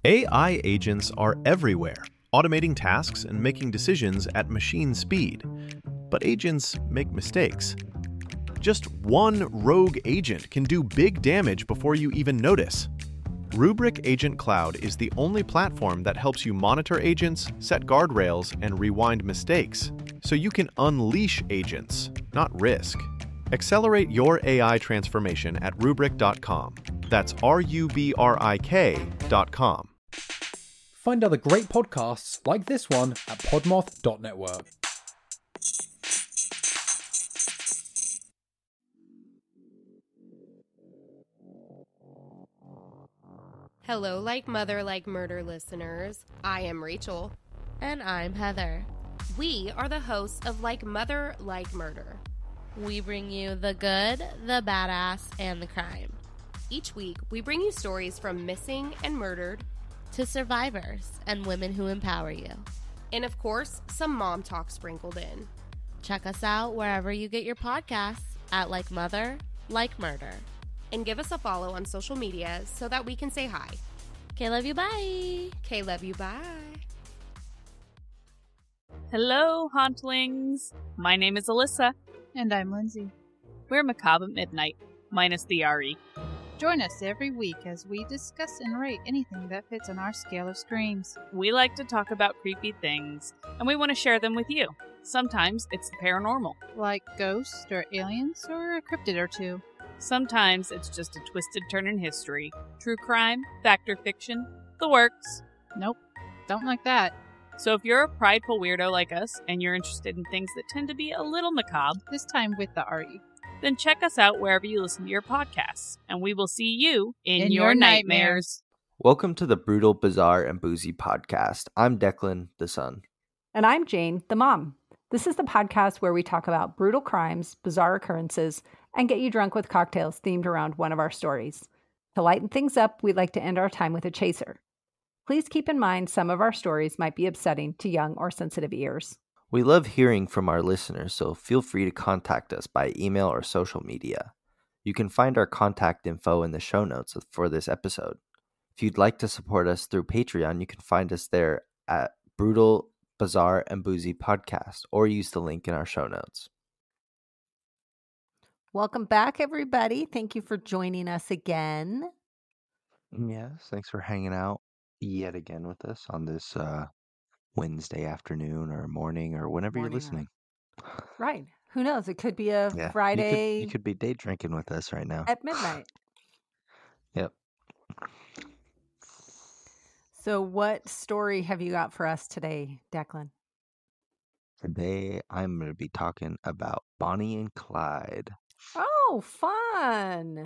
AI agents are everywhere, automating tasks and making decisions at machine speed. But agents make mistakes. Just one rogue agent can do big damage before you even notice. Rubrik Agent Cloud is the only platform that helps you monitor agents, set guardrails, and rewind mistakes, so you can unleash agents, not risk. Accelerate your AI transformation at Rubrik.com. That's RUBRIK.com. Find other great podcasts like this one at podmoth.network. Hello, Like Mother, Like Murder listeners. I am Rachel. And I'm Heather. We are the hosts of Like Mother, Like Murder. We bring you the good, the badass, and the crime. Each week, we bring you stories from missing and murdered to survivors and women who empower you. And of course, some mom talk sprinkled in. Check us out wherever you get your podcasts at Like Mother, Like Murder. And give us a follow on social media so that we can say hi. Okay, love you, bye. Okay, love you, bye. Hello, Hauntlings. My name is Alyssa. And I'm Lindsay. We're Macabre at Midnight, minus the RE. Join us every week as we discuss and rate anything that fits on our scale of screams. We like to talk about creepy things, and we want to share them with you. Sometimes it's the paranormal. Like ghosts or aliens or a cryptid or two. Sometimes it's just a twisted turn in history. True crime, fact or fiction, the works. Nope, don't like that. So if you're a prideful weirdo like us, and you're interested in things that tend to be a little macabre, This time with the RE. then check us out wherever you listen to your podcasts, and we will see you in your your nightmares. nightmares. Welcome to the Brutal, Bizarre, and Boozy podcast. I'm Declan, the son. And I'm Jane, the mom. This is the podcast where we talk about brutal crimes, bizarre occurrences, and get you drunk with cocktails themed around one of our stories. To lighten things up, we'd like to end our time with a chaser. Please keep in mind some of our stories might be upsetting to young or sensitive ears. We love hearing from our listeners, so feel free to contact us by email or social media. You can find our contact info in the show notes for this episode. If you'd like to support us through Patreon, you can find us there at Brutal, Bizarre, and Boozy Podcast, or use the link in our show notes. Welcome back, everybody. Thank you for joining us again. Yes, thanks for hanging out yet again with us on this Wednesday afternoon or morning or whenever Morning, you're listening. Right. Who knows? It could be a Yeah, Friday You could be day drinking with us right now. at midnight. Yep. So what story have you got for us today, Declan? Today I'm going to be talking about Bonnie and Clyde. Oh, fun.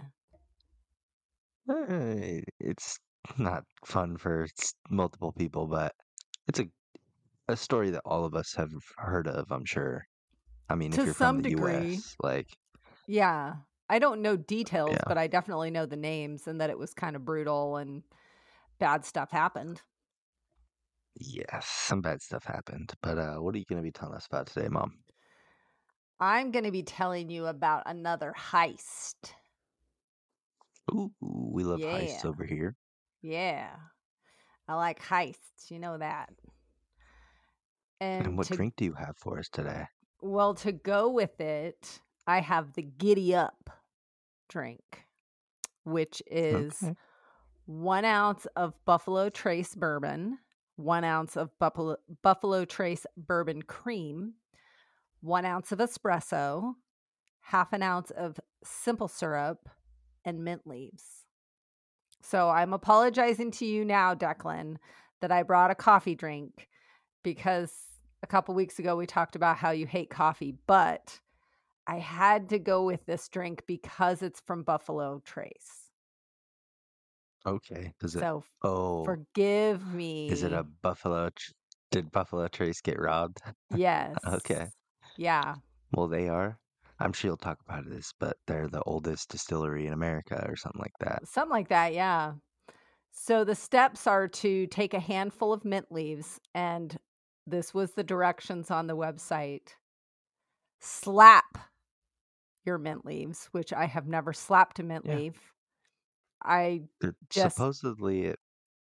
It's not fun for multiple people, but it's a story that all of us have heard of, I'm sure. I mean, To if you're some from the degree. US, like, Yeah. I don't know details, Yeah. but I definitely know the names and that it was kind of brutal and bad stuff happened. yes, some bad stuff happened. But what are you going to be telling us about today, Mom? I'm going to be telling you about another heist. Ooh, we love heists Yeah. over here. Yeah. I like heists. You know that. And what drink do you have for us today? Well, to go with it, I have the Giddy Up drink, which is Okay. 1 ounce of Buffalo Trace bourbon, 1 ounce of Buffalo Trace bourbon cream, 1 ounce of espresso, half an ounce of simple syrup, and mint leaves. So I'm apologizing to you now, Declan, that I brought a coffee drink because a couple weeks ago we talked about how you hate coffee, but I had to go with this drink because it's from Buffalo Trace. Okay. Does it? So Oh, forgive me. is it a Buffalo? Did Buffalo Trace get robbed? Yes. Okay. Yeah. Well, they are. I'm sure you'll talk about this, but they're the oldest distillery in America or something like that. Something like that, yeah. So the steps are to take a handful of mint leaves, and this was the directions on the website. Slap your mint leaves, which I have never slapped a mint Yeah. leaf. I just Supposedly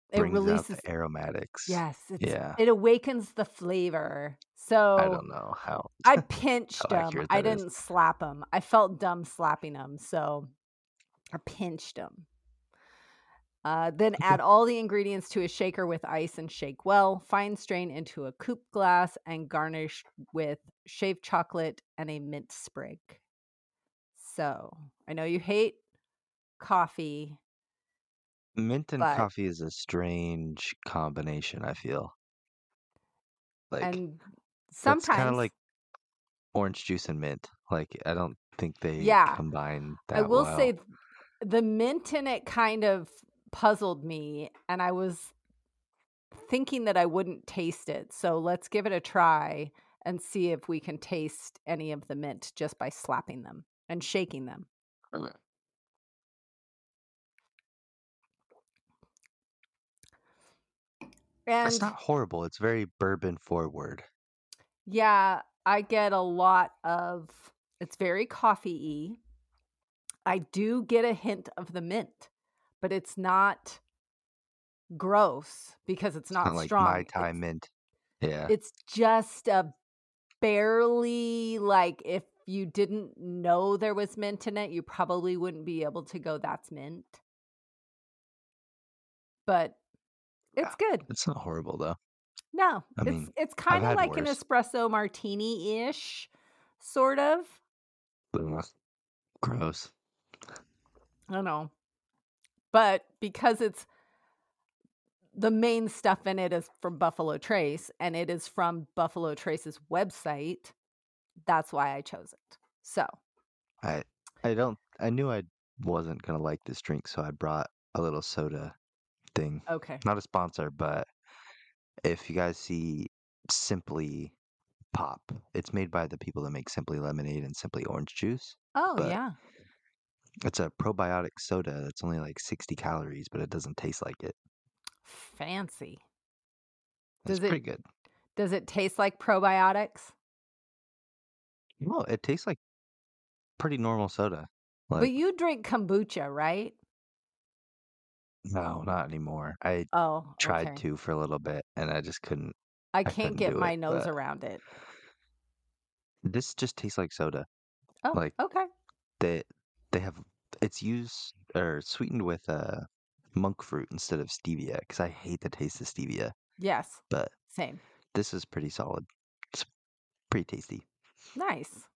It brings out releases. the aromatics. Yes, Yeah. it awakens the flavor. I So don't know how I pinched how them. accurate I that is. didn't slap them. I felt dumb slapping them, so I pinched them. Then add all the ingredients to a shaker with ice and shake well. Fine strain into a coupe glass and garnish with shaved chocolate and a mint sprig. So I know you hate coffee, Mint and but coffee is a strange combination, I feel. Like and that's kind of sometimes, like orange juice and mint. Like I don't think they yeah, combine I that will well. say the mint in it kind of puzzled me, and I was thinking that I wouldn't taste it. So let's give it a try and see if we can taste any of the mint just by slapping them and shaking them. It's And not horrible. It's very bourbon forward. yeah, I get a lot of it's very coffee-y. I do get a hint of the mint, but it's not gross because it's It's not not like strong. Mai Tai mint. Yeah. It's just a barely, like, if you didn't know there was mint in it, you probably wouldn't be able to go, "That's mint." But it's good. It's not horrible though. No, I mean, it's I've kinda had like an worse. espresso martini-ish, sort of. Ugh, gross. I don't know. But because it's the main stuff in it is from Buffalo Trace, and it is from Buffalo Trace's website, that's why I chose it. So, I knew I wasn't gonna like this drink, so I brought a little soda thing. okay. Not a sponsor, but if you guys see Simply Pop, it's made by the people that make Simply Lemonade and Simply Orange Juice. Oh, But yeah. it's a probiotic soda that's only like 60 calories, but it doesn't taste like it. Fancy. It's pretty good. Does it taste like probiotics? Well, it tastes like pretty normal soda. But Like, you drink kombucha, right? no, not anymore. I Oh, tried okay. to for a little bit, and I just couldn't. I I can't couldn't get do my it. nose But around it. this just tastes like soda. Oh, Like okay. they have it's used or sweetened with monk fruit instead of stevia because I hate the taste of stevia. Yes. But Same. this is pretty solid. It's pretty tasty. Nice.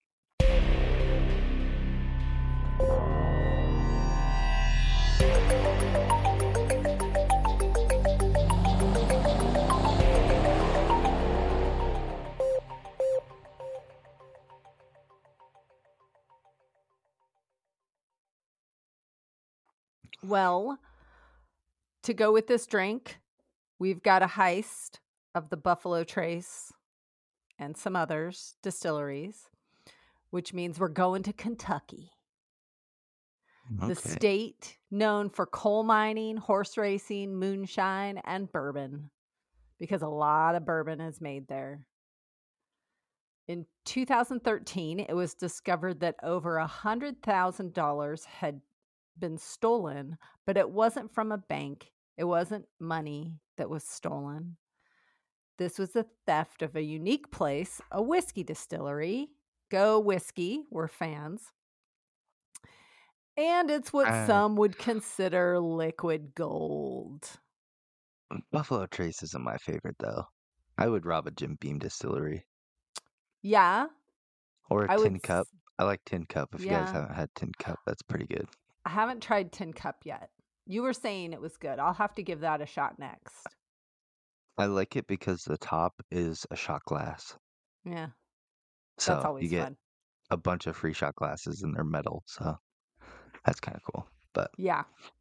Well, to go with this drink, we've got a heist of the Buffalo Trace and some others distilleries, which means we're going to Kentucky, the Okay. state known for coal mining, horse racing, moonshine, and bourbon, because a lot of bourbon is made there. In 2013, it was discovered that over $100,000 had been stolen, but it wasn't from a bank. It wasn't money that was stolen. This was a theft of a unique place, a whiskey distillery. Go whiskey, we're fans. And it's what some would consider liquid gold. Buffalo Trace isn't my favorite though. I would rob a Jim Beam distillery Yeah, or a I would Tin Cup. I like Tin Cup. If you guys yeah. haven't had Tin Cup, that's pretty good. I haven't tried Tin Cup yet. You were saying it was good. I'll have to give that a shot next. I like it because the top is a shot glass. Yeah, that's So you always get fun. a bunch of free shot glasses and they're metal. So that's kind of cool. But Yeah.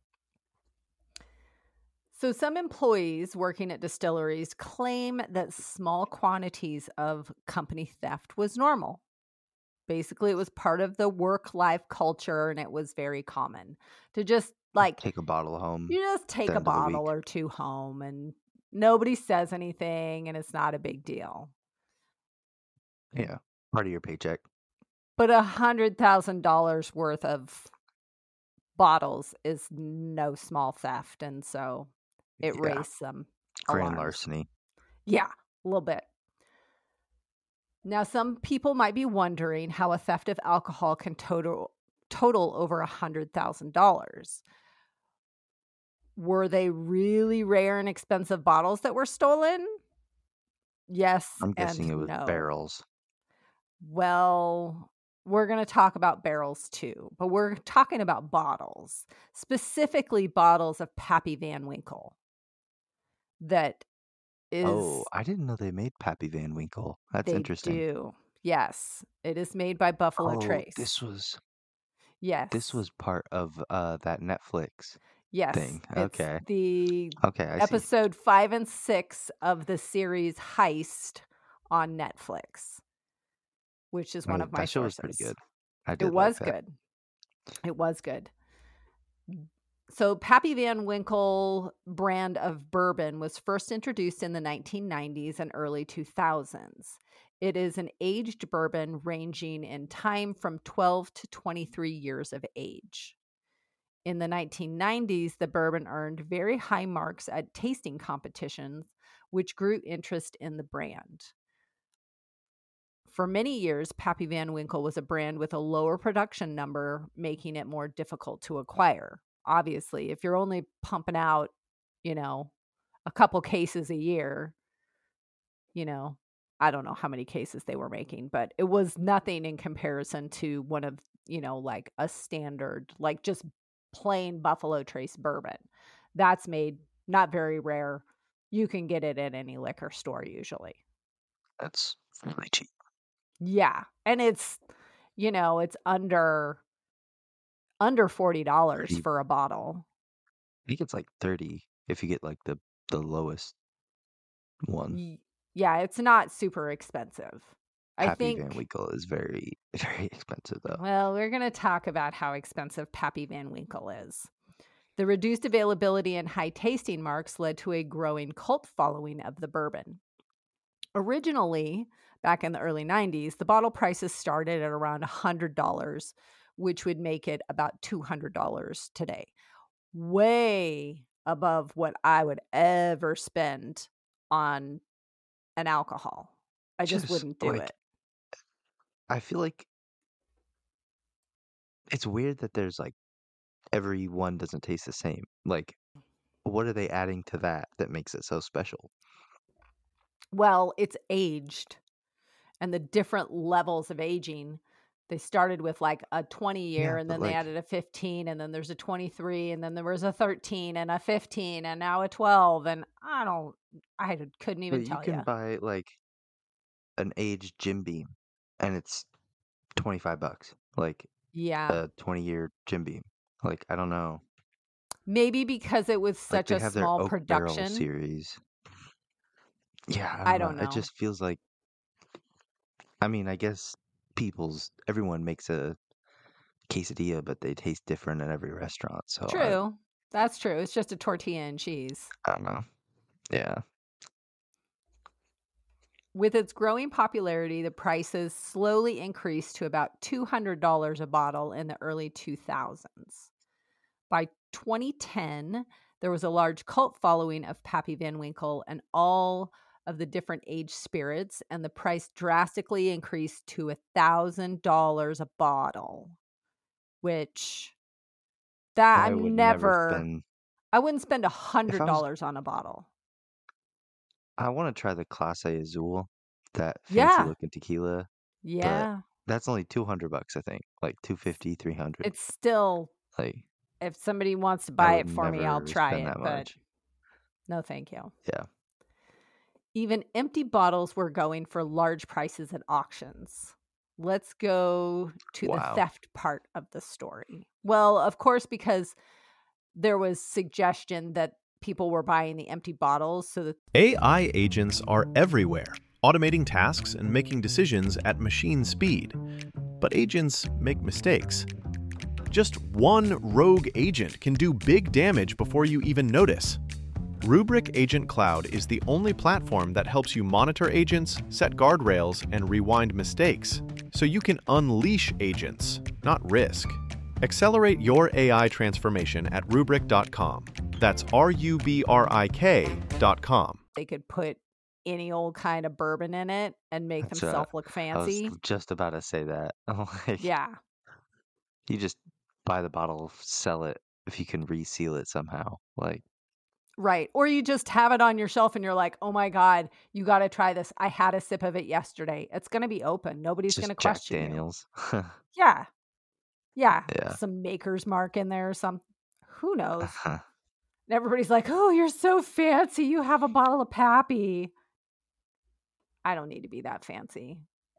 So some employees working at distilleries claim that small quantities of company theft was normal. Basically, it was part of the work-life culture, and it was very common to just like take a bottle home. you just take a end of the bottle week. or two home, and nobody says anything, and it's not a big deal. Yeah, part of your paycheck. But $100,000 worth of bottles is no small theft, and so it Yeah. raised some Grand alarms. larceny. Yeah, a little bit. Now, some people might be wondering how a theft of alcohol can total over $100,000. Were they really rare and expensive bottles that were stolen? Yes I'm guessing and it was no. barrels. Well, we're going to talk about barrels too, but we're talking about bottles, specifically bottles of Pappy Van Winkle. That is, Oh, I didn't know they made Pappy Van Winkle. That's they interesting. do. Yes, it is made by Buffalo Oh, Trace. this was Yes. part of that Netflix Yes. thing. It's Okay. the Okay, I see. episode 5 and 6 of the series Heist on Netflix, which is one of my that show sources. was pretty good. I did It was like that. good. It was good. So Pappy Van Winkle brand of bourbon was first introduced in the 1990s and early 2000s. It is an aged bourbon ranging in time from 12 to 23 years of age. In the 1990s, the bourbon earned very high marks at tasting competitions, which grew interest in the brand. For many years, Pappy Van Winkle was a brand with a lower production number, making it more difficult to acquire. Obviously, if you're only pumping out, a couple cases a year, I don't know how many cases they were making, but it was nothing in comparison to one of, like a standard, like just plain Buffalo Trace bourbon. That's made not very rare. You can get it at any liquor store usually. That's really cheap. Yeah. And it's, it's under $40 for a bottle. I think it's like 30 if you get like the lowest one. Yeah, it's not super expensive. Pappy Van Winkle is very, very expensive though. Well, we're going to talk about how expensive Pappy Van Winkle is. The reduced availability and high tasting marks led to a growing cult following of the bourbon. Originally, back in the early 90s, the bottle prices started at around $100, which would make it about $200 today. Way above what I would ever spend on an alcohol. I just wouldn't do it. I feel like it's weird that there's like every one doesn't taste the same. Like, what are they adding to that makes it so special? Well, it's aged and the different levels of aging. They started with like a 20-year and then they added a 15 and then there's a 23 and then there was a 13 and a 15 and now a 12 and I couldn't even tell you. You can buy like an aged Jim Beam and it's $25. Like a 20-year Jim Beam. Like, I don't know. Maybe because it was such a small production series. Yeah, I don't know. It just feels like, I mean, I guess everyone makes a quesadilla, but they taste different at every restaurant. So true. That's true. It's just a tortilla and cheese. I don't know. Yeah. With its growing popularity, the prices slowly increased to about $200 a bottle in the early 2000s. By 2010, there was a large cult following of Pappy Van Winkle and all of the different aged spirits, and the price drastically increased to $1,000 a bottle, which I wouldn't spend $100 on a bottle. I want to try the Clase Azul, that fancy looking tequila. Yeah. But that's only $200, I think. Like $250, $300. It's still like, if somebody wants to buy it for me, I'll try it. But no, thank you. Yeah. Even empty bottles were going for large prices at auctions. Let's go to the theft part of the story. Well, of course, because there was suggestion that people were buying the empty bottles. So that AI agents are everywhere, automating tasks and making decisions at machine speed. But agents make mistakes. Just one rogue agent can do big damage before you even notice. Rubrik Agent Cloud is the only platform that helps you monitor agents, set guardrails, and rewind mistakes, so you can unleash agents, not risk. Accelerate your AI transformation at Rubrik.com. That's RUBRIK.com. They could put any old kind of bourbon in it and make That's themselves look I was fancy. just about to say that. Like, Yeah. you just buy the bottle, sell it if you can reseal it somehow. Like, Right. Or you just have it on your shelf and you're like, oh my God, you got to try this. I had a sip of it yesterday. It's going to be open. Nobody's just going to Jack question you. Daniels. Yeah. Yeah. Yeah. Some maker's mark in there or some. Who knows? And everybody's like, oh, you're so fancy. You have a bottle of Pappy. I don't need to be that fancy.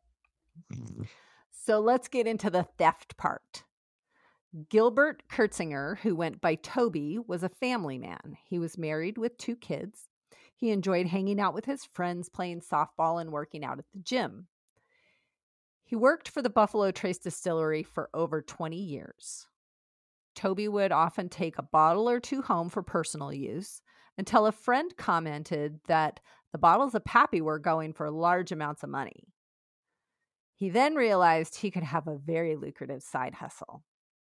So let's get into the theft part. Gilbert Kurtzinger, who went by Toby, was a family man. He was married with 2 kids. He enjoyed hanging out with his friends, playing softball, and working out at the gym. He worked for the Buffalo Trace Distillery for over 20 years. Toby would often take a bottle or 2 home for personal use until a friend commented that the bottles of Pappy were going for large amounts of money. He then realized he could have a very lucrative side hustle.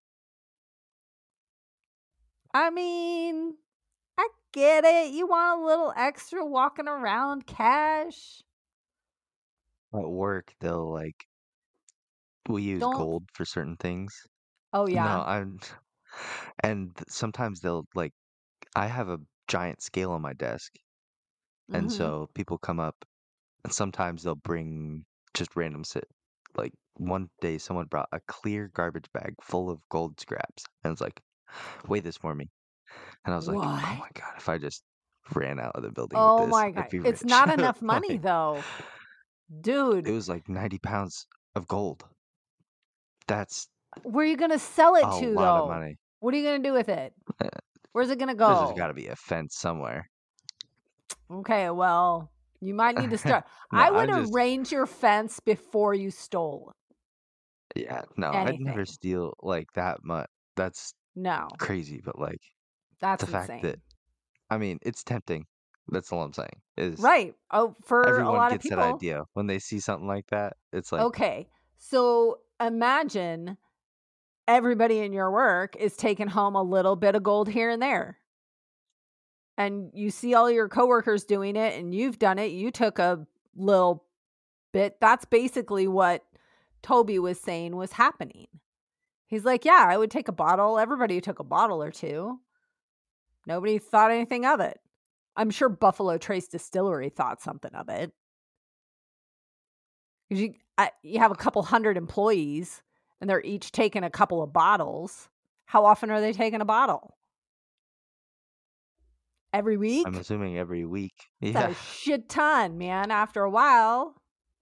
I mean, I get it. You want a little extra walking around cash. At work, they'll like, we use Don't. gold for certain things. Oh, No, yeah. sometimes they'll like, I have a giant scale on my desk, and Mhm. so people come up, and sometimes they'll bring just random like one day someone brought a clear garbage bag full of gold scraps, and it's like, weigh this for me. And I was like, oh What? my God, if I just ran out of the building with Oh this, my I'd God. be It's rich. not enough money, Like, though. it Dude, was like 90 pounds of gold. That's where are you going to sell it a to, lot of though? money. What are you going to do with it? Uh, Where's it going to There's got go? to be a fence somewhere. Okay, well, you might need to start. No, I would I'm just, arrange your fence before you stole yeah, no, I'd never anything. steal like that much. That's No, crazy, but like that's the fact that, insane. I mean, it's tempting. That's all I'm saying. Is Right. Oh, for a everyone lot of gets that people. idea when they see something like that. It's like, Okay, so imagine everybody in your work is taking home a little bit of gold here and there. And you see all your coworkers doing it and you've done it. You took a little bit. That's basically what Toby was saying was happening. He's like, yeah, I would take a bottle. Everybody took a bottle or 2. Nobody thought anything of it. I'm sure Buffalo Trace Distillery thought something of it. 'Cause you have a couple hundred employees and they're each taking a couple of bottles. How often are they taking a bottle? Every week? I'm assuming every week. It's Yeah. a shit ton, man, after a while.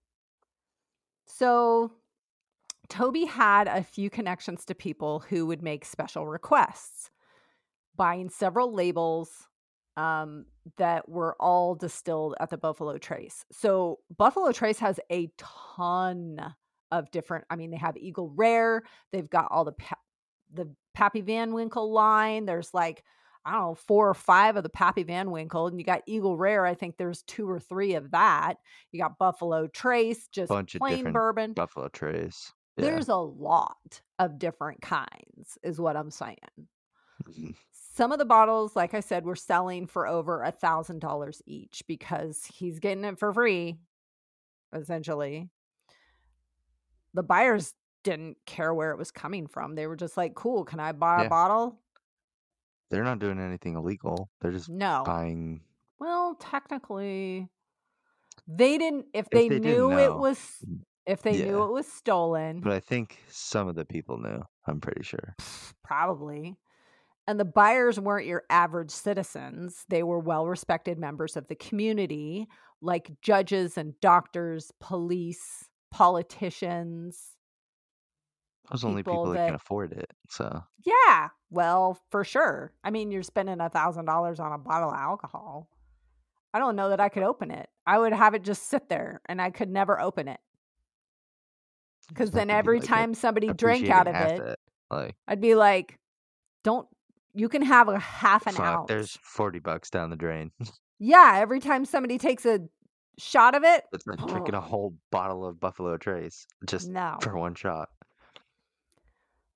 So Toby had a few connections to people who would make special requests, buying several labels that were all distilled at the Buffalo Trace. So Buffalo Trace has a ton of different, I mean, they have Eagle Rare. They've got all the Pappy Van Winkle line. There's like, I don't know, 4 or 5 of the Pappy Van Winkle. And you got Eagle Rare. I think there's 2 or 3 of that. You got Buffalo Trace, just Bunch of plain different bourbon. Buffalo Trace. Yeah. There's a lot of different kinds, is what I'm saying. Mhm. Some of the bottles, like I said, were selling for over $1,000 each because he's getting it for free, essentially. The buyers didn't care where it was coming from. They were just like, cool, can I buy a Yeah. bottle? They're not doing anything illegal. They're just No. buying. Well, technically, they didn't. If If they they didn't knew it know, was, if they knew yeah. it was stolen, But I think some of the people knew. I'm pretty sure. probably. And the buyers weren't your average citizens. They were well-respected members of the community, like judges and doctors, police, politicians, Those only people that can afford it. So yeah, well, for sure. I mean, you're spending $1,000 on a bottle of alcohol. I don't know that I could open it. I would have it just sit there and I could never open it. Because that then could be every like time somebody drank out of appreciating it, asset. Like, I'd be like, you can have a half an fuck, there's ounce. $40 down the drain. Yeah, every time somebody takes a shot of it, It's like drinking a whole bottle of Buffalo Trace just no. for one shot.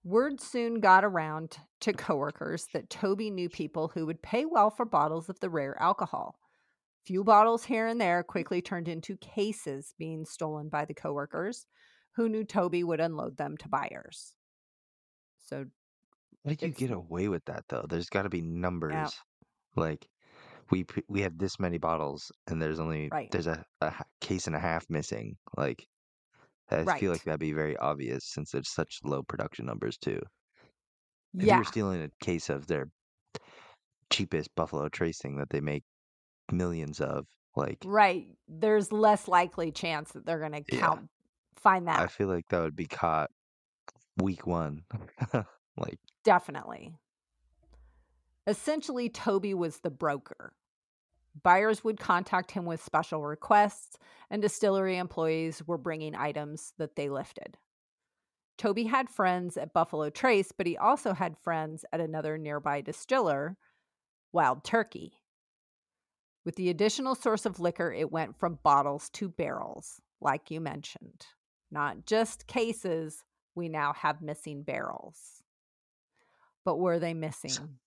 Word soon got around to coworkers that Toby knew people who would pay well for bottles of the rare alcohol. Few bottles here and there quickly turned into cases being stolen by the coworkers, who knew Toby would unload them to buyers. So, How did you it's get away with that though? There's got to be yeah, numbers. Like we have this many bottles, and there's right, a case and a half missing. Like I feel like right, that'd be very obvious since there's such low production numbers too. If you were yeah, stealing a case of their cheapest Buffalo Trace thing that they make millions of, like right. There's less likely chance that they're going to yeah, find I that. feel like that would be caught week one. Like Definitely. Essentially, Toby was the broker. Buyers would contact him with special requests, and distillery employees were bringing items that they lifted. Toby had friends at Buffalo Trace, but he also had friends at another nearby distiller, Wild Turkey. With the additional source of liquor, it went from bottles to barrels, like you mentioned. Not just cases, we now have missing barrels. But were they missing?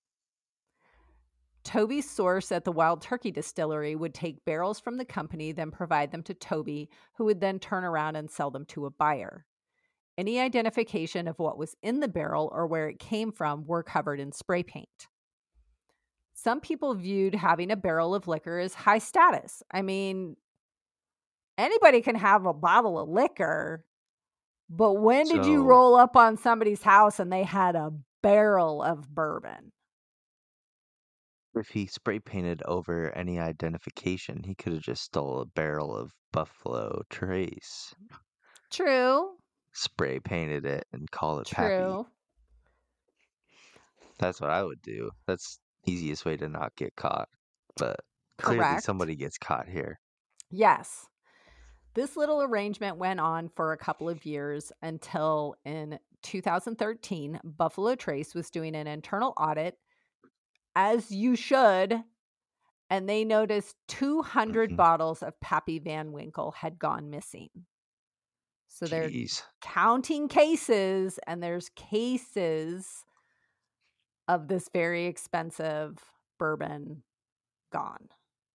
Toby's source at the Wild Turkey distillery would take barrels from the company, then provide them to Toby, who would then turn around and sell them to a buyer. Any identification of what was in the barrel or where it came from were covered in spray paint. Some people viewed having a barrel of liquor as high status. I mean, anybody can have a bottle of liquor, but when did you so roll up on somebody's house and they had a barrel of bourbon? if he spray painted over any identification, he could have just stole a barrel of Buffalo Trace, True, spray painted it, and call it Pappy. true. That's what I would do. That's the easiest way to not get caught. But clearly Correct. somebody gets caught here. Yes. This little arrangement went on for a couple of years until in 2013, Buffalo Trace was doing an internal audit, as you should, and they noticed 200 Mhm. bottles of Pappy Van Winkle had gone missing. So they're Jeez. counting cases, and there's cases of this very expensive bourbon gone.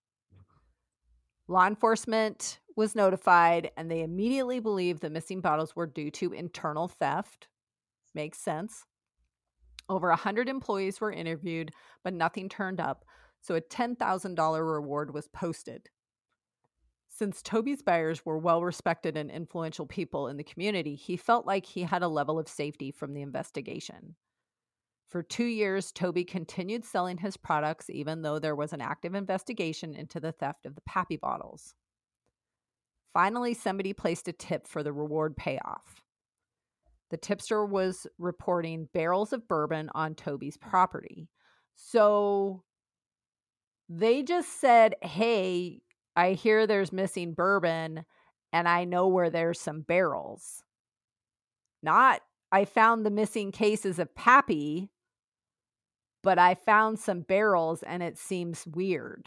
Law enforcement was notified, and they immediately believed the missing bottles were due to internal theft. Makes sense. Over 100 employees were interviewed, but nothing turned up, so a $10,000 reward was posted. Since Toby's buyers were well-respected and influential people in the community, he felt like he had a level of safety from the investigation. For 2 years, Toby continued selling his products even though there was an active investigation into the theft of the Pappy bottles. Finally, somebody placed a tip for the reward payoff. The tipster was reporting barrels of bourbon on Toby's property. So they just said, hey, I hear there's missing bourbon, and I know where there's some barrels. Not, I found the missing cases of Pappy, but I found some barrels and it seems weird.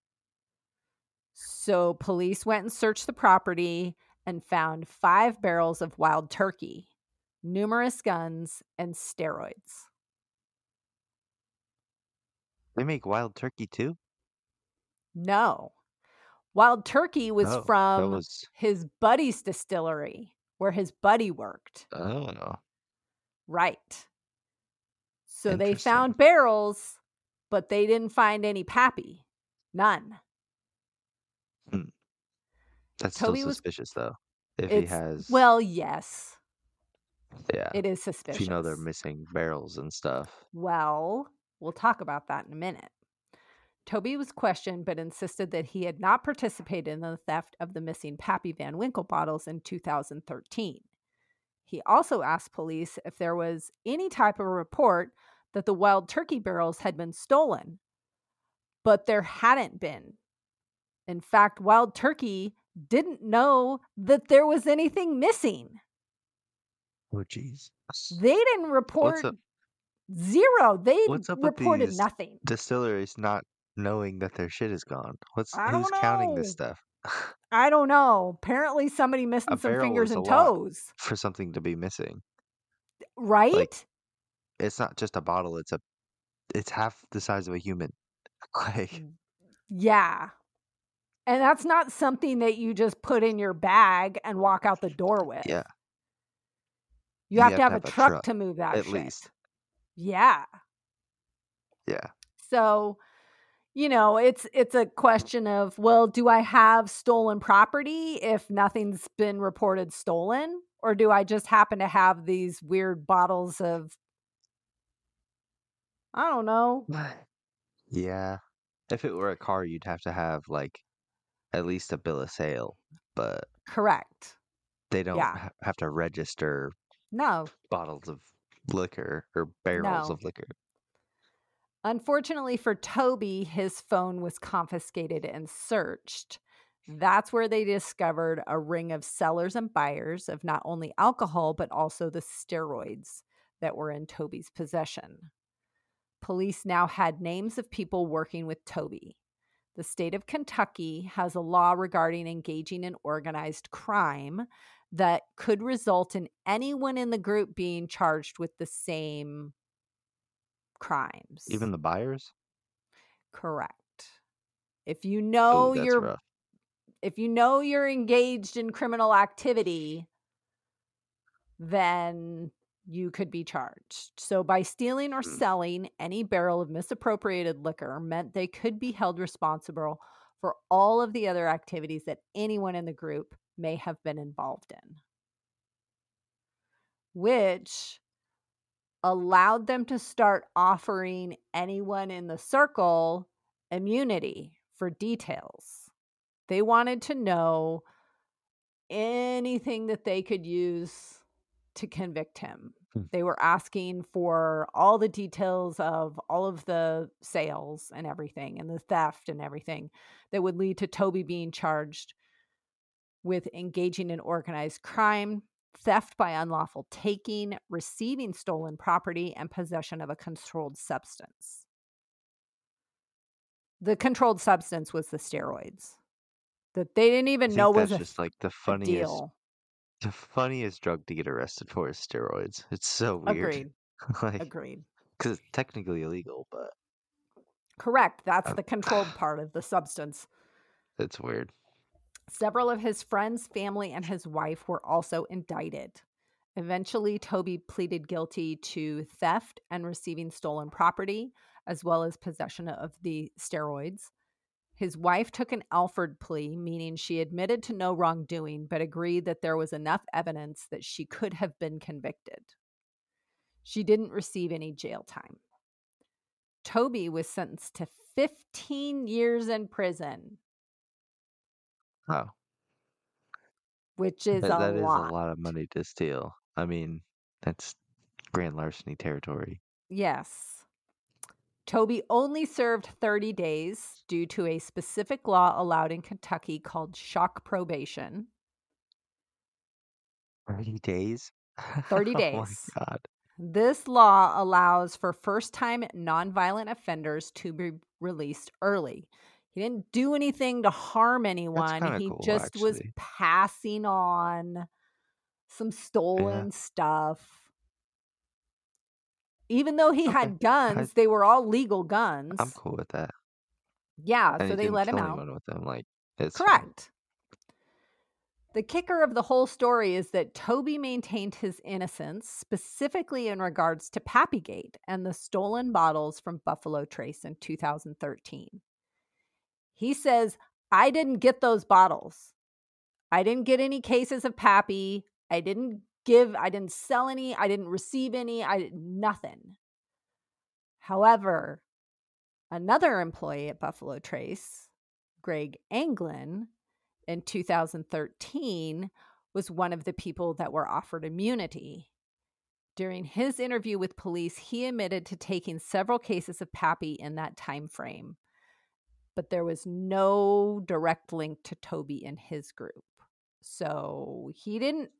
So police went and searched the property and found 5 barrels of Wild Turkey, numerous guns, and steroids. They make Wild Turkey too? No. Wild Turkey was Oh, that from was his buddy's distillery where his buddy worked. oh, Right. So they interesting. found barrels, but they didn't find any Pappy. None. That's Toby still was suspicious though. If he it's has well, yes. yeah. It is If suspicious. you know they're missing barrels and stuff. Well, we'll talk about that in a minute. Toby was questioned but insisted that he had not participated in the theft of the missing Pappy Van Winkle bottles in 2013. He also asked police if there was any type of report that the Wild Turkey barrels had been stolen, but there hadn't been. In fact, Wild Turkey didn't know that there was anything missing. Oh jeez. They didn't report up- zero. They What's up with reported these nothing. distilleries not knowing that their shit is gone? I Who's don't counting this know. stuff? I don't know. Apparently somebody missing A some barrel fingers is a and lot toes. for something to be missing. right? Like, it's not just a bottle, it's half the size of a human. Like, Yeah. And that's not something that you just put in your bag and walk out the door with. yeah. You have to have a truck to move that at shit. least. Yeah. Yeah. So, it's a question of, well, do I have stolen property if nothing's been reported stolen? Or do I just happen to have these weird bottles of, I don't know. Yeah. If it were a car, you'd have to have like at least a bill of sale, but Correct. they don't Yeah. have to register No. bottles of liquor or barrels No. of liquor. Unfortunately for Toby, his phone was confiscated and searched. That's where they discovered a ring of sellers and buyers of not only alcohol, but also the steroids that were in Toby's possession. Police now had names of people working with Toby. The state of Kentucky has a law regarding engaging in organized crime that could result in anyone in the group being charged with the same crimes. Even the buyers? Correct. If you know that's rough. if you know you're engaged in criminal activity, then you could be charged. So by stealing or selling any barrel of misappropriated liquor meant they could be held responsible for all of the other activities that anyone in the group may have been involved in, which allowed them to start offering anyone in the circle immunity for details. They wanted to know anything that they could use to convict him. They were asking for all the details of all of the sales and everything and the theft and everything that would lead to Toby being charged with engaging in organized crime, theft by unlawful taking, receiving stolen property, and possession of a controlled substance. The controlled substance was the steroids that they didn't even know was just like the funniest deal. The funniest drug to get arrested for is steroids. It's so weird. Agreed. Agreed. Because it's technically illegal, but correct. That's the controlled part of the substance. It's weird. Several of his friends, family, and his wife were also indicted. Eventually, Toby pleaded guilty to theft and receiving stolen property, as well as possession of the steroids. His wife took an Alford plea, meaning she admitted to no wrongdoing, but agreed that there was enough evidence that she could have been convicted. She didn't receive any jail time. Toby was sentenced to 15 years in prison. Oh. Which is that is a lot of money to steal. I mean, that's grand larceny territory. Yes. Toby only served 30 days due to a specific law allowed in Kentucky called shock probation. 30 days? 30 days. Oh my God. This law allows for first-time nonviolent offenders to be released early. He didn't do anything to harm anyone. He cool, just actually. was passing on some stolen stuff. Even though he had guns, they were all legal guns. I'm cool with that. Yeah, And so he they didn't let him kill out. anyone with them. Like, it's Correct. The kicker of the whole story is that Toby maintained his innocence, specifically in regards to Pappygate and the stolen bottles from Buffalo Trace in 2013. He says, I didn't get those bottles. I didn't get any cases of Pappy. I didn't sell any. I didn't receive any. Nothing. However, another employee at Buffalo Trace, Greg Anglin, in 2013, was one of the people that were offered immunity. During his interview with police, he admitted to taking several cases of Pappy in that time frame, but there was no direct link to Toby in his group. So he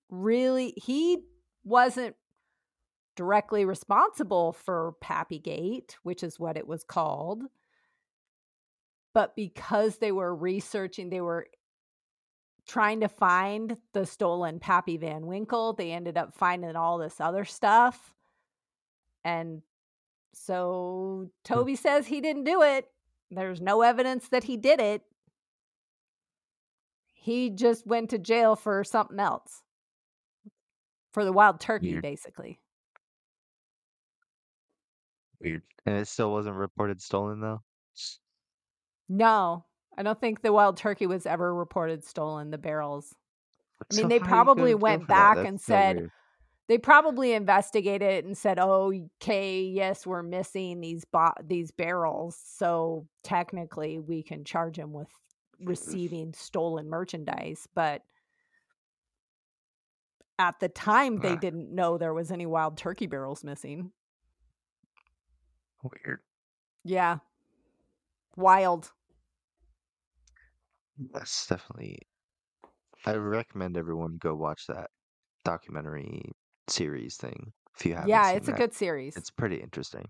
wasn't directly responsible for Pappygate, which is what it was called. But because they were researching, they were trying to find the stolen Pappy Van Winkle. They ended up finding all this other stuff. And so Toby says he didn't do it. There's no evidence that he did it. He just went to jail for something else. For the wild turkey, Weird. basically. Weird. And it still wasn't reported stolen, though? No, I don't think the wild turkey was ever reported stolen, the barrels. I mean, So they how you go probably to jail went for that? back That's and so said, weird. they probably investigated it and said, "Oh, okay, yes, we're missing these barrels, so technically we can charge him with receiving stolen merchandise." But at the time, they Ah. didn't know there was any wild turkey barrels missing. Weird. Yeah, wild. That's definitely. I recommend everyone go watch that documentary series thing if you haven't Yeah, seen it's a that. good series. It's pretty interesting.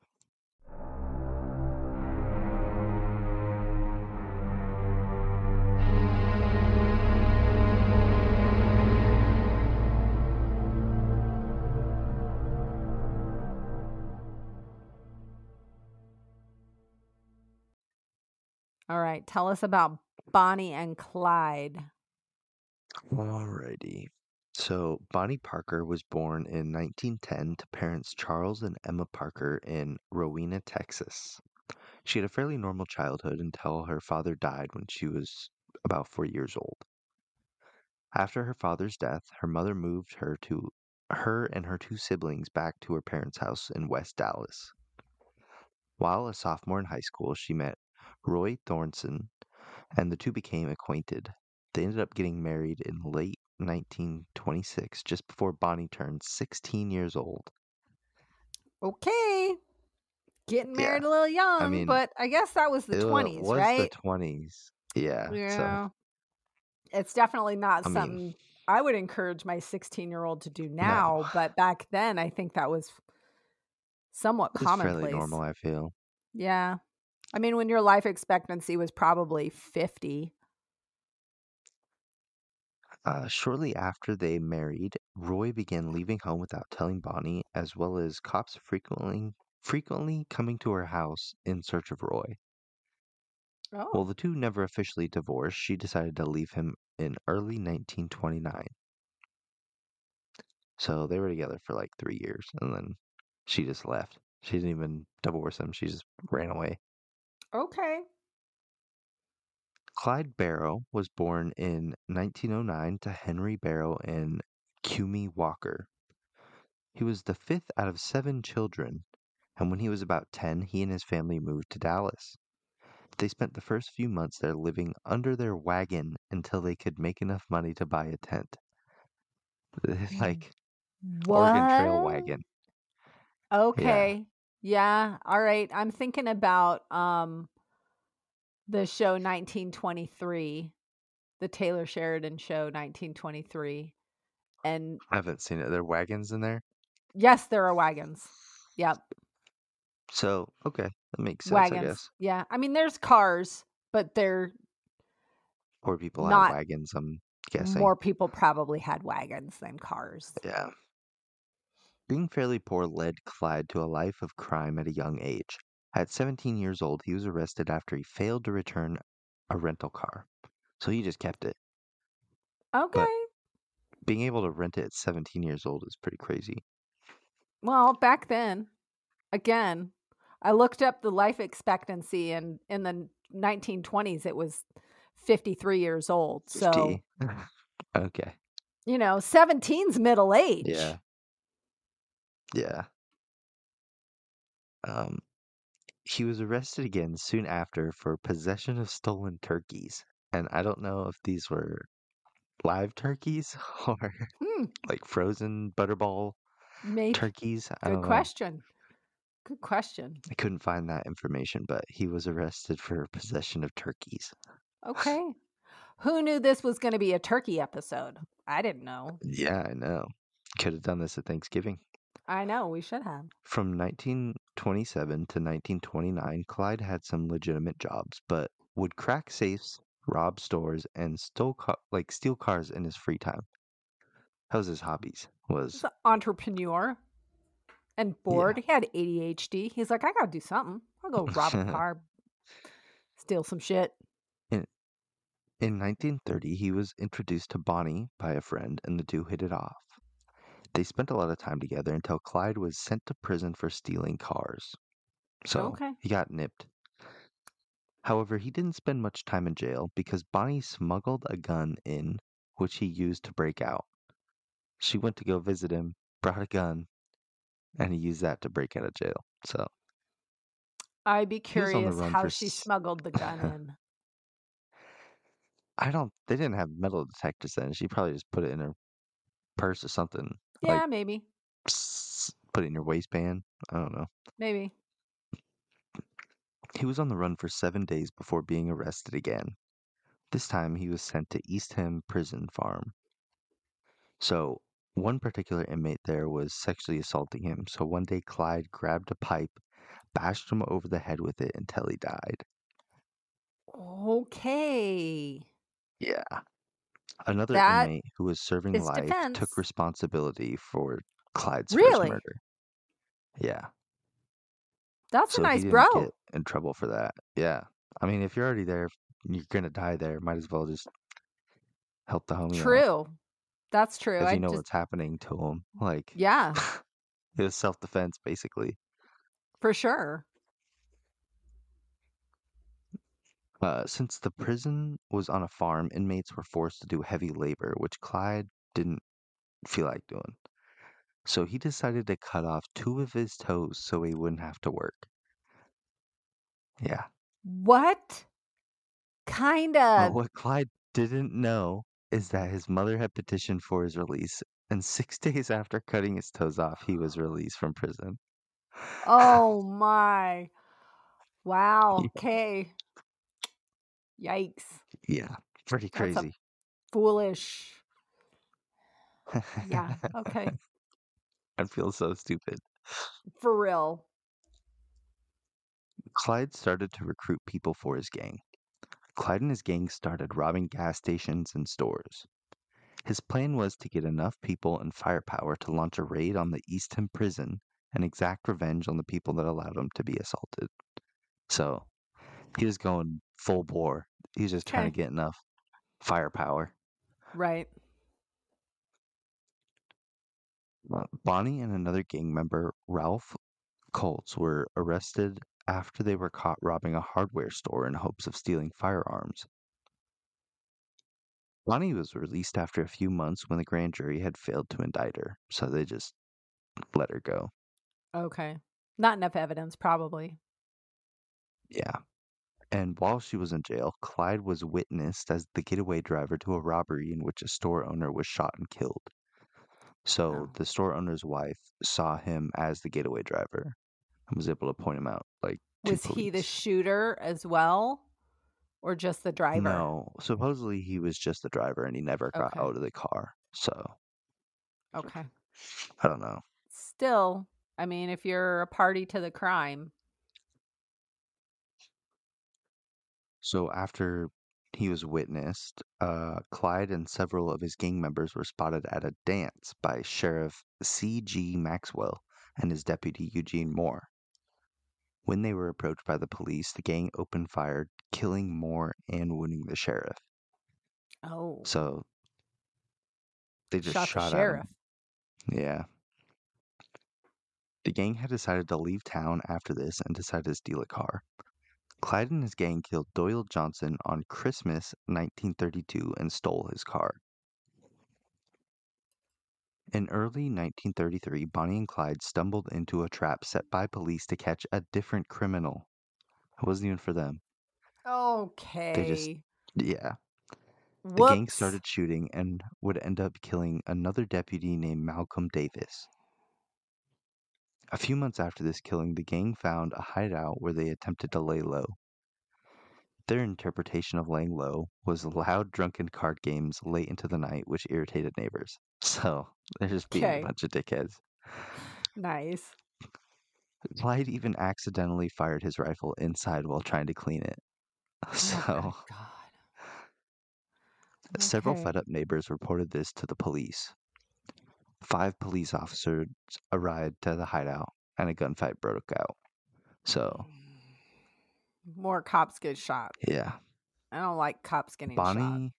All right, tell us about Bonnie and Clyde. Alrighty. So, Bonnie Parker was born in 1910 to parents Charles and Emma Parker in Rowena, Texas. She had a fairly normal childhood until her father died when she was about 4 years old. After her father's death, her mother moved her and her two siblings back to her parents' house in West Dallas. While a sophomore in high school, she met Roy Thornton, and the two became acquainted. They ended up getting married in late 1926, just before Bonnie turned 16 years old. Okay. Getting Yeah, married a little young, mean, but I guess that was the it 20s, was right? the 20s. Yeah. Yeah. It's definitely not I mean- something I would encourage my 16-year-old to do No. now, but back then I think that was somewhat It's fairly commonplace. normal, I feel. Yeah. I mean, when your life expectancy was probably 50. Shortly after they married, Roy began leaving home without telling Bonnie, as well as cops frequently coming to her house in search of Roy. Oh. While the two never officially divorced, she decided to leave him in early 1929. So they were together for like 3 years, and then she just left. She didn't even divorce him. She just ran away. Okay. Clyde Barrow was born in 1909 to Henry Barrow and Cumie Walker. He was the fifth out of 7 children, and when he was about 10, he and his family moved to Dallas. They spent the first few months there living under their wagon until they could make enough money to buy a tent. Like Oregon Trail What? wagon. Okay. Yeah. All right. I'm thinking about the show 1923, the Taylor Sheridan show 1923. And I haven't seen it. There are wagons in there. yes, there are wagons. Yep. So, okay. That makes sense, Wagons. I guess. Yeah. I mean, there's cars, but they're Or people Not- have wagons, I'm guessing. more people probably had wagons than cars. Yeah. Being fairly poor led Clyde to a life of crime at a young age. At 17 years old, he was arrested after he failed to return a rental car. So he just kept it. Okay. Being able to rent it at 17 years old is pretty crazy. Well, back then, again, I looked up the life expectancy, and in the 1920s, it was 53 years old. So, 50. Okay. 17's middle age. Yeah. Yeah. He was arrested again soon after for possession of stolen turkeys. And I don't know if these were live turkeys or like frozen butterball Maybe. turkeys. I Good don't know. question. Good question. I couldn't find that information, but he was arrested for possession of turkeys. Okay. Who knew this was going to be a turkey episode? I didn't know. Yeah, I know. Could have done this at Thanksgiving. I know. We should have. From 1927 to 1929, Clyde had some legitimate jobs, but would crack safes rob stores, and steal cars in his free time. That was his hobbies. He's an entrepreneur and bored. Yeah. He had ADHD. He's like, I gotta do something. I'll go rob a car, steal some shit. In 1930, he was introduced to Bonnie by a friend, and the two hit it off. They spent a lot of time together until Clyde was sent to prison for stealing cars. So Okay. he got nipped. However, he didn't spend much time in jail because Bonnie smuggled a gun in, which he used to break out. She went to go visit him, brought a gun, and he used that to break out of jail. So I'd be he was on the curious run how for she smuggled the gun in. they didn't have metal detectors then. She probably just put it in her purse or something. Yeah, Like, maybe. put it in your waistband. I don't know. Maybe. He was on the run for 7 days before being arrested again. This time he was sent to East Ham Prison Farm. So one particular inmate there was sexually assaulting him. So one day Clyde grabbed a pipe, bashed him over the head with it until he died. Okay. Yeah. Another That inmate who was serving is life defense. took responsibility for Clyde's first Really? murder. Yeah. That's a So he nice didn't bro. get in trouble for that. Yeah. I mean, if you're already there, you're going to die there. Might as well just help the homie out. True. That's true. Because I you know just, what's happening to him. Like, yeah, it was self-defense, basically. for sure. Since the prison was on a farm, inmates were forced to do heavy labor, which Clyde didn't feel like doing. So he decided to cut off 2 of his toes so he wouldn't have to work. Yeah. What kind But of? what Clyde didn't know is that his mother had petitioned for his release, and 6 days after cutting his toes off, he was released from prison. Oh my. Wow. Okay. Yikes. Yeah, pretty That's a crazy. foolish. Yeah. Okay. I feel so stupid. For real. Clyde started to recruit people for his gang. Clyde and his gang started robbing gas stations and stores. His plan was to get enough people and firepower to launch a raid on the East Ham prison and exact revenge on the people that allowed him to be assaulted. So he was going full bore. He was just trying to Okay. get enough firepower. Right. Bonnie and another gang member, Ralph Colts, were arrested after they were caught robbing a hardware store in hopes of stealing firearms. Bonnie was released after a few months when the grand jury had failed to indict her, so they just let her go. Okay. Not enough evidence, probably. Yeah. And while she was in jail, Clyde was witnessed as the getaway driver to a robbery in which a store owner was shot and killed. So Oh. the store owner's wife saw him as the getaway driver and was able to point him out, like, to Was he the police. shooter as well? Or just the driver? No, supposedly he was just the driver and he never got Okay. out of the car. So Okay. I don't know. Still, I mean, if you're a party to the crime. So after he was witnessed, Clyde and several of his gang members were spotted at a dance by Sheriff C.G. Maxwell and his deputy Eugene Moore. When they were approached by the police, the gang opened fire, killing Moore and wounding the sheriff. Oh. So they just Shot the shot at sheriff. him. Yeah. The gang had decided to leave town after this and decided to steal a car. Clyde and his gang killed Doyle Johnson on Christmas 1932 and stole his car. In early 1933, Bonnie and Clyde stumbled into a trap set by police to catch a different criminal. It wasn't even for them. Okay. Yeah. The gang Whoops. started shooting and would end up killing another deputy named Malcolm Davis. A few months after this killing, the gang found a hideout where they attempted to lay low. Their interpretation of laying low was loud drunken card games late into the night, which irritated neighbors. So they're just being Okay. a bunch of dickheads. Nice. Clyde even accidentally fired his rifle inside while trying to clean it. Oh my So God. Several Okay. fed up neighbors reported this to the police. 5 police officers arrived to the hideout, and a gunfight broke out. So, More cops get shot. yeah. I don't like cops getting shot.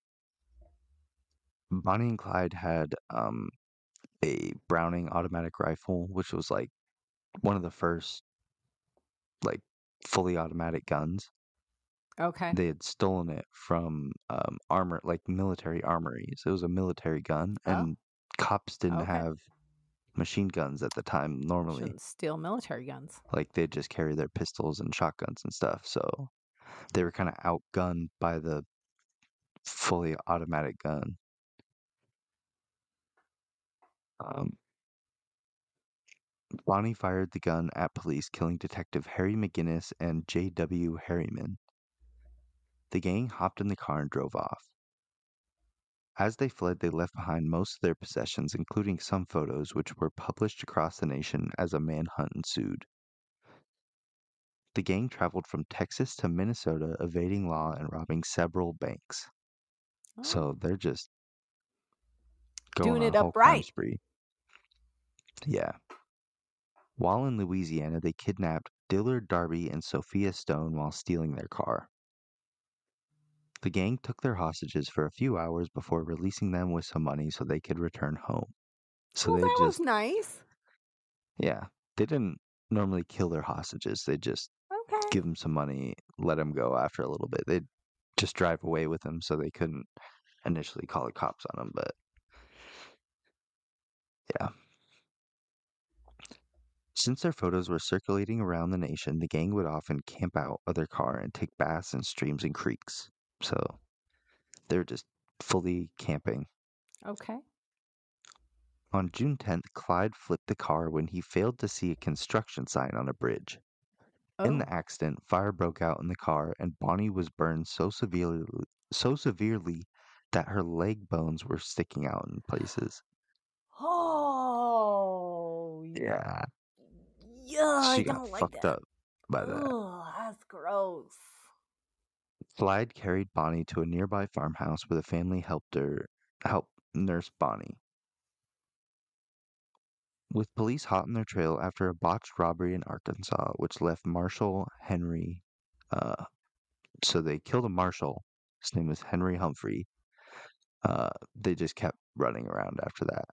Bonnie and Clyde had a Browning automatic rifle, which was like one of the first like fully automatic guns. Okay. They had stolen it from military armories. It was a military gun, and cops didn't Okay. have machine guns at the time normally. Shouldn't steal military guns. Like they'd just carry their pistols and shotguns and stuff. So they were kind of outgunned by the fully automatic gun. Bonnie fired the gun at police, killing Detective Harry McGinnis and J.W. Harriman. The gang hopped in the car and drove off. As they fled, they left behind most of their possessions, including some photos, which were published across the nation as a manhunt ensued. The gang traveled from Texas to Minnesota, evading law and robbing several banks. So they're just going Doing on it a whole crime upright. spree. Yeah. While in Louisiana, they kidnapped Dillard Darby and Sophia Stone while stealing their car. The gang took their hostages for a few hours before releasing them with some money so they could return home. So Well, they that just, was nice. yeah, they didn't normally kill their hostages. They just Okay. give them some money, let them go after a little bit. They'd just drive away with them so they couldn't initially call the cops on them, but yeah. Since their photos were circulating around the nation, the gang would often camp out of their car and take baths in streams and creeks. So they're just fully camping. Okay. On June 10th, Clyde flipped the car when he failed to see a construction sign on a bridge. In the accident, fire broke out in the car, and Bonnie was burned so severely that her leg bones were sticking out in places. Oh. Yeah, Yeah, I she got don't like fucked that. up by that. Ugh, that's gross. Clyde carried Bonnie to a nearby farmhouse where the family helped nurse Bonnie. With police hot on their trail after a botched robbery in Arkansas, which left Marshall Henry, so they killed a marshal. His name was Henry Humphrey. They just kept running around after that.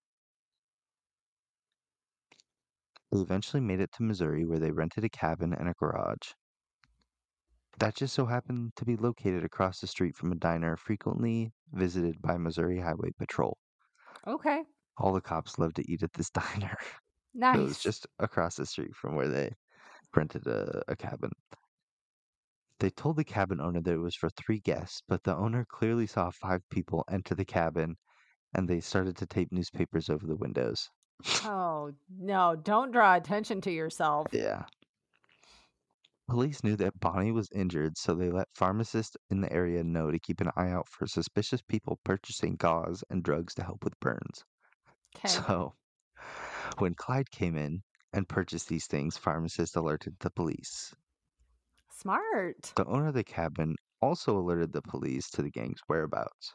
They eventually made it to Missouri, where they rented a cabin and a garage. That just so happened to be located across the street from a diner frequently visited by Missouri Highway Patrol. Okay. All the cops loved to eat at this diner. Nice. It was just across the street from where they rented a cabin. They told the cabin owner that it was for 3 guests, but the owner clearly saw 5 people enter the cabin, and they started to tape newspapers over the windows. Oh, no, don't draw attention to yourself. Yeah. Police knew that Bonnie was injured, so they let pharmacists in the area know to keep an eye out for suspicious people purchasing gauze and drugs to help with burns. Okay. So, when Clyde came in and purchased these things, pharmacists alerted the police. Smart. The owner of the cabin also alerted the police to the gang's whereabouts.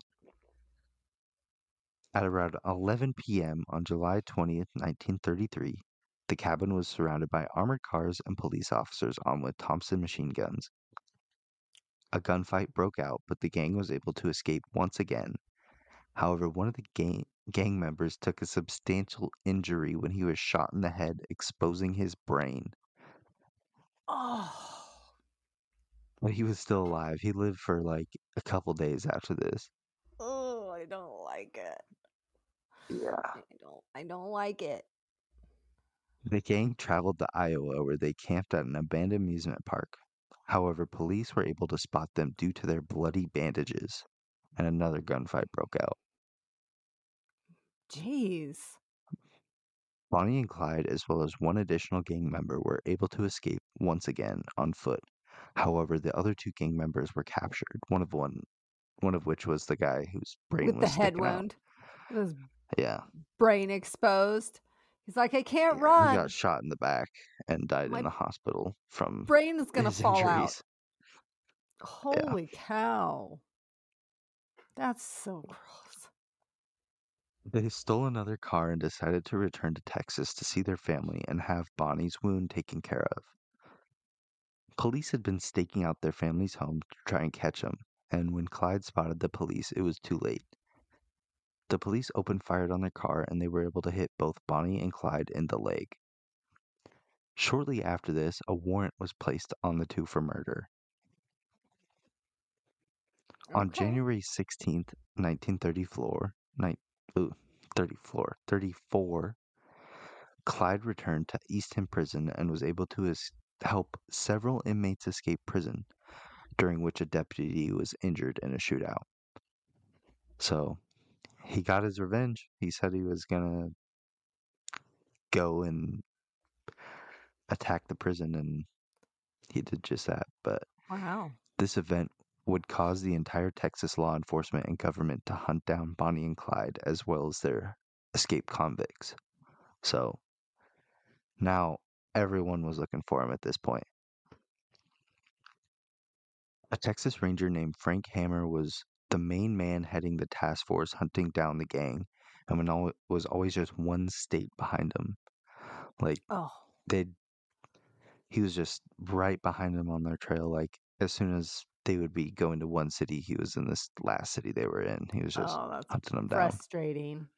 At around 11 p.m. on July 20th, 1933, the cabin was surrounded by armored cars and police officers armed with Thompson machine guns. A gunfight broke out, but the gang was able to escape once again. However, one of the gang members took a substantial injury when he was shot in the head, exposing his brain. Oh. But he was still alive. He lived for like a couple days after this. Oh, I don't like it. Yeah. I don't like it. The gang traveled to Iowa, where they camped at an abandoned amusement park. However, police were able to spot them due to their bloody bandages, and another gunfight broke out. Jeez. Bonnie and Clyde, as well as one additional gang member, were able to escape once again on foot. However, the other 2 gang members were captured. One of which was the guy whose brain With was the head sticking out. wound. His Yeah. brain exposed. He's like, I can't Yeah, run. he got shot in the back and died My in the hospital from brain is going to his fall out. injuries. Holy cow. That's so gross. They stole another car and decided to return to Texas to see their family and have Bonnie's wound taken care of. Police had been staking out their family's home to try and catch him, and when Clyde spotted the police, it was too late. The police opened fire on their car and they were able to hit both Bonnie and Clyde in the leg. Shortly after this, a warrant was placed on the two for murder. On Okay. January 16th, 1934, 34, Clyde returned to Eastham Prison and was able to help several inmates escape prison, during which a deputy was injured in a shootout. So, he got his revenge. He said he was gonna go and attack the prison, and he did just that. But Wow. this event would cause the entire Texas law enforcement and government to hunt down Bonnie and Clyde as well as their escaped convicts. So now everyone was looking for him at this point. A Texas Ranger named Frank Hammer was the main man heading the task force hunting down the gang, and was always just one state behind him. Like Oh. he was just right behind them on their trail. Like as soon as they would be going to one city, he was in this last city they were in. He was just That's hunting them down. frustrating.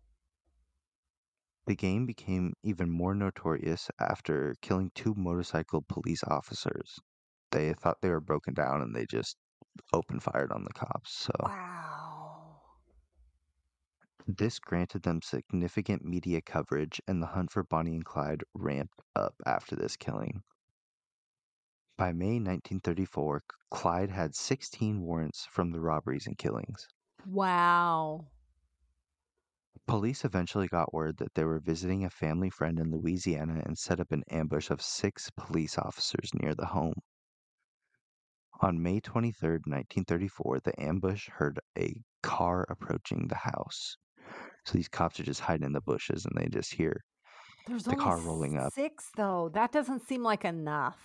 The gang became even more notorious after killing 2 motorcycle police officers. They thought they were broken down and they just opened fire on the cops. So Wow. this granted them significant media coverage, and the hunt for Bonnie and Clyde ramped up after this killing. By May 1934, Clyde had 16 warrants from the robberies and killings. Wow. Police eventually got word that they were visiting a family friend in Louisiana and set up an ambush of 6 police officers near the home. On May 23, 1934, the ambush heard a car approaching the house. So these cops are just hiding in the bushes and they just hear There's the only car rolling up. 6, though. That doesn't seem like enough.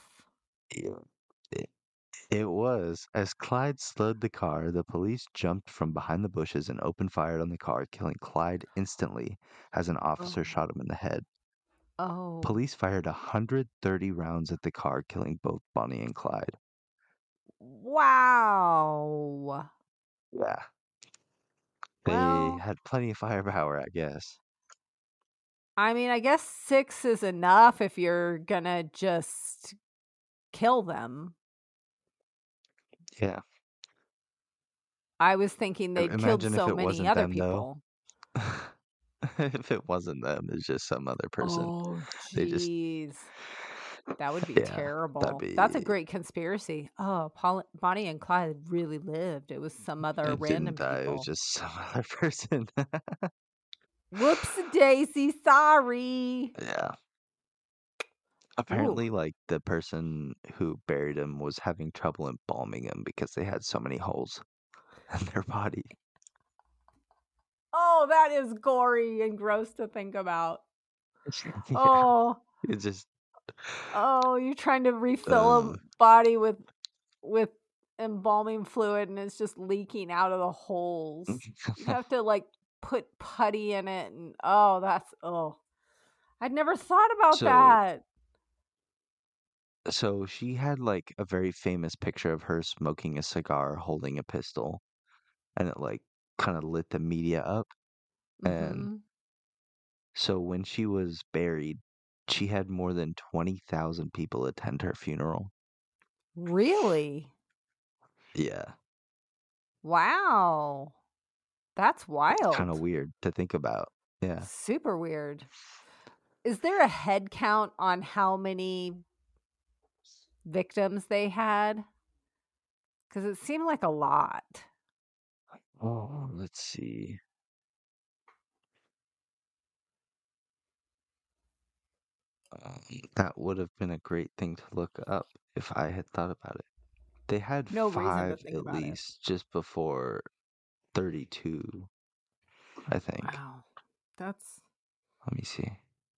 It was. As Clyde slowed the car, the police jumped from behind the bushes and opened fire on the car, killing Clyde instantly as an officer shot him in the head. Oh. Police fired 130 rounds at the car, killing both Bonnie and Clyde. Wow. Yeah. They Well, had plenty of firepower, I guess. I mean, I guess 6 is enough if you're gonna just kill them. Yeah. I was thinking they'd killed Imagine if so it many wasn't other them, though. people. If it wasn't them, it's just some other person. Oh, They just, jeez. That would be yeah, terrible. that'd That's a be. great conspiracy. Oh, Bonnie and Clyde really lived. It was some other It random didn't die. It was people. just some other person. Whoops, Daisy. Sorry. Yeah. Ooh. Apparently, like the person who buried him was having trouble embalming him because they had so many holes in their body. Oh, that is gory and gross to think about. Yeah, Oh, it just. you're trying to refill a body with embalming fluid and it's just leaking out of the holes. You have to like put putty in it and I'd never thought about that. So she had like a very famous picture of her smoking a cigar holding a pistol, and it like kind of lit the media up. And Mm-hmm. so when she was buried, she had more than 20,000 people attend her funeral. Really? Yeah. Wow. That's It's kind wild. of weird to think about. Yeah. Super weird. Is there a head count on how many victims they had? Because it seemed like a lot. Oh, let's see. That would have been a great thing to look up if I had thought about it. They had No reason to 5 think at about it. least just before 32, I think. Wow. That's Let me see.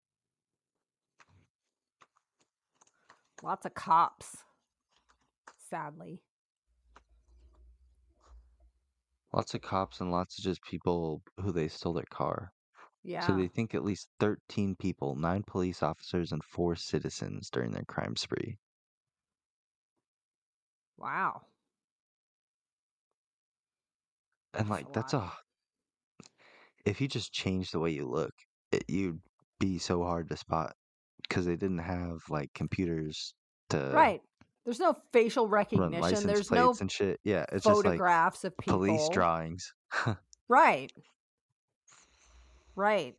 lots of cops, sadly. Lots of cops and lots of just people who they stole their car. So Yeah. they think at least 13 people, 9 police officers and 4 citizens during their crime spree. Wow. And That's a like that's lot. if you just change the way you look, you'd be so hard to spot because they didn't have like computers to Right. There's no facial run recognition. license There's plates no and shit. Yeah, it's just like photographs of police people. drawings. Right. Right.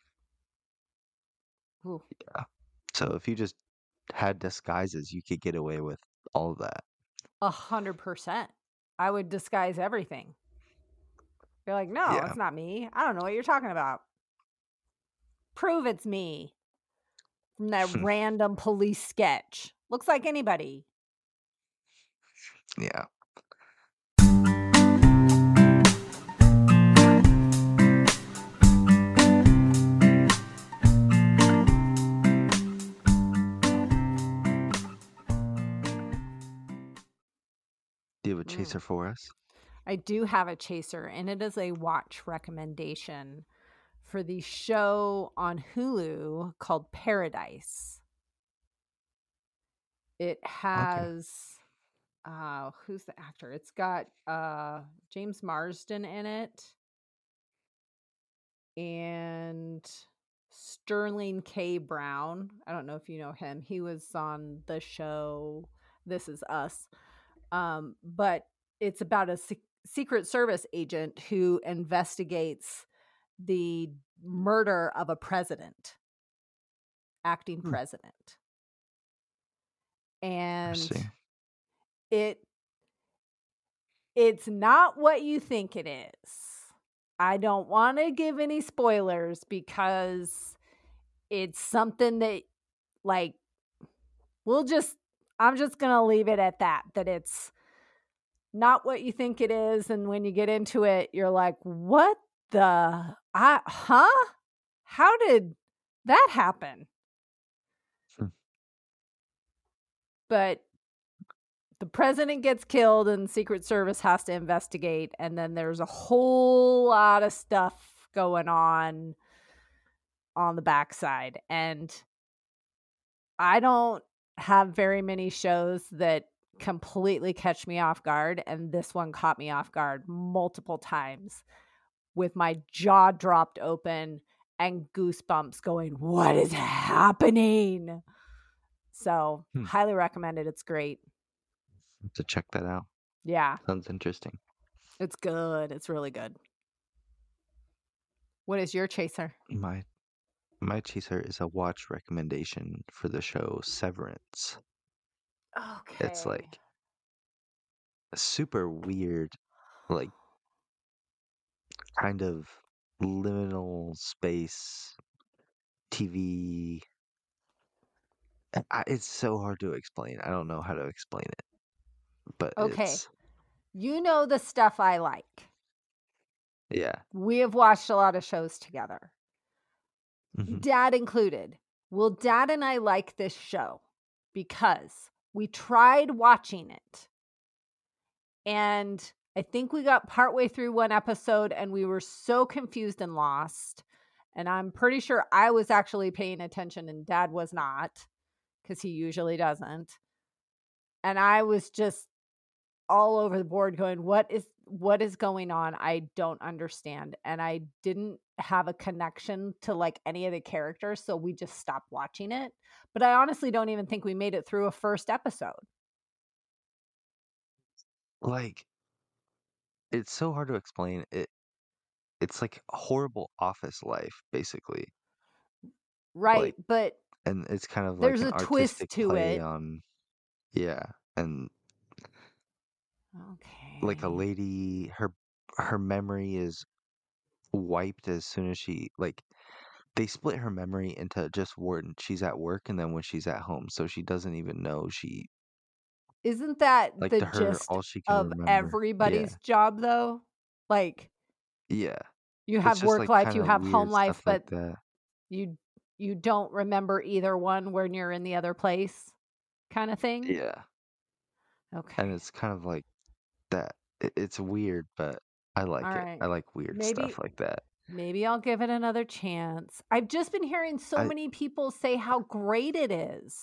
Ooh, Yeah. So if you just had disguises, you could get away with all of that. 100%. I would disguise everything. You're like, no, Yeah. it's not me. I don't know what you're talking about. Prove it's me. From that random police sketch. Looks like anybody. Yeah. Do you have a chaser for us? I do have a chaser, and it is a watch recommendation for the show on Hulu called Paradise. It has who's the actor? It's got James Marsden in it and Sterling K. Brown. I don't know if you know him. He was on the show This Is Us. But it's about a Secret Service agent who investigates the murder of a president, acting president. And it's not what you think it is. I don't want to give any spoilers because it's something that, like, I'm just going to leave it at that it's not what you think it is. And when you get into it, you're like, what the, how did that happen? But the president gets killed and Secret Service has to investigate. And then there's a whole lot of stuff going on the backside. And I don't have very many shows that completely catch me off guard. And this one caught me off guard multiple times with my jaw dropped open and goosebumps going, what is happening? So highly recommend it. It's great. To check that out. Yeah. Sounds interesting. It's good. It's really good. What is your chaser? My chaser is a watch recommendation for the show Severance. Okay. It's like a super weird, like kind of liminal space TV. It's so hard to explain. I don't know how to explain it. But okay. You know the stuff I like. Yeah. We have watched a lot of shows together. Mm-hmm. Dad included. Well, Dad and I like this show because we tried watching it. And I think we got partway through one episode and we were so confused and lost. And I'm pretty sure I was actually paying attention and Dad was not, because he usually doesn't. And I was just all over the board going, what is going on? I don't understand. And I didn't have a connection to like any of the characters, so we just stopped watching it. But I honestly don't even think we made it through a first episode. Like, it's so hard to explain. It's like horrible office life, basically. Right, like, but and it's kind of there's like an a twist artistic to play it. on, yeah, and okay, like a lady, her memory is wiped as soon as she they split her memory into just when she's at work and then when she's at home, so she doesn't even know she. Isn't that Like, the to her, gist all she can of remember. everybody's job, though? Like, Yeah. you It's have just, work like, life, you kinda have home weird life, stuff like but that. you don't remember either one when you're in the other place, kind of thing? Yeah. Okay. And it's kind of like that. It's weird, but I like All it. right. I like weird Maybe stuff like that. maybe I'll give it another chance. I've just been hearing so I many people say how great it is.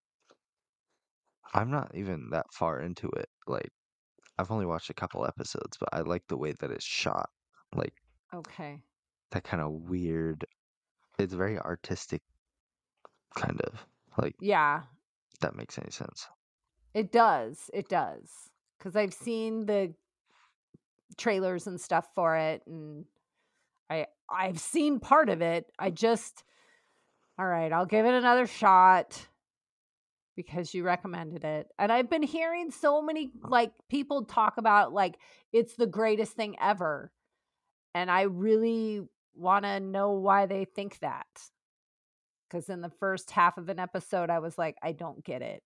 I'm not even that far into it. Like I've only watched a couple episodes, but I like the way that it's shot. Like Okay. that kind of weird. It's very artistic, kind of. Like Yeah, if that makes any sense. it does. It does. Because I've seen the trailers and stuff for it, and I've seen part of it. All right, I'll give it another shot because you recommended it. And I've been hearing so many like people talk about like it's the greatest thing ever. And I really want to know why they think that. Because in the first half of an episode, I was like, I don't get it.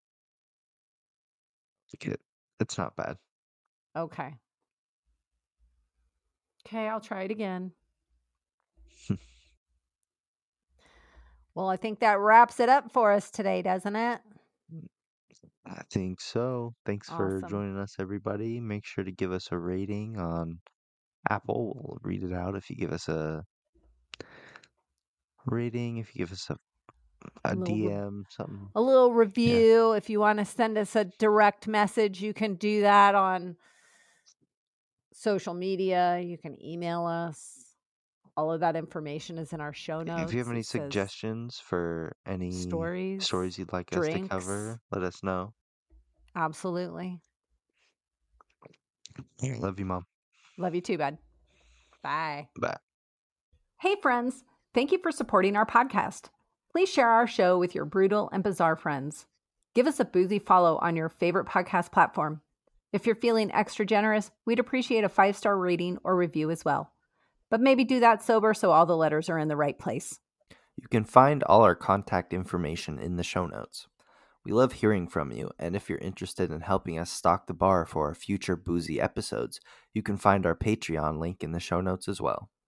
It's not bad. Okay. Okay, I'll try it again. Well, I think that wraps it up for us today, doesn't it? I think so. Thanks for Awesome. joining us, everybody. Make sure to give us a rating on Apple. We'll read it out if you give us a rating, if you give us a little re- DM, something. A little review. If you want to send us a direct message, you can do that on social media. You can email us. All of that information is in our show notes. If you have any It says suggestions for any stories, you'd like us to drinks. cover, let us know. Absolutely. Love you, Mom. Love you too, bud. Bye. Bye. Hey, friends. Thank you for supporting our podcast. Please share our show with your brutal and bizarre friends. Give us a boozy follow on your favorite podcast platform. If you're feeling extra generous, we'd appreciate a 5-star rating or review as well. But maybe do that sober so all the letters are in the right place. You can find all our contact information in the show notes. We love hearing from you, and if you're interested in helping us stock the bar for our future boozy episodes, you can find our Patreon link in the show notes as well.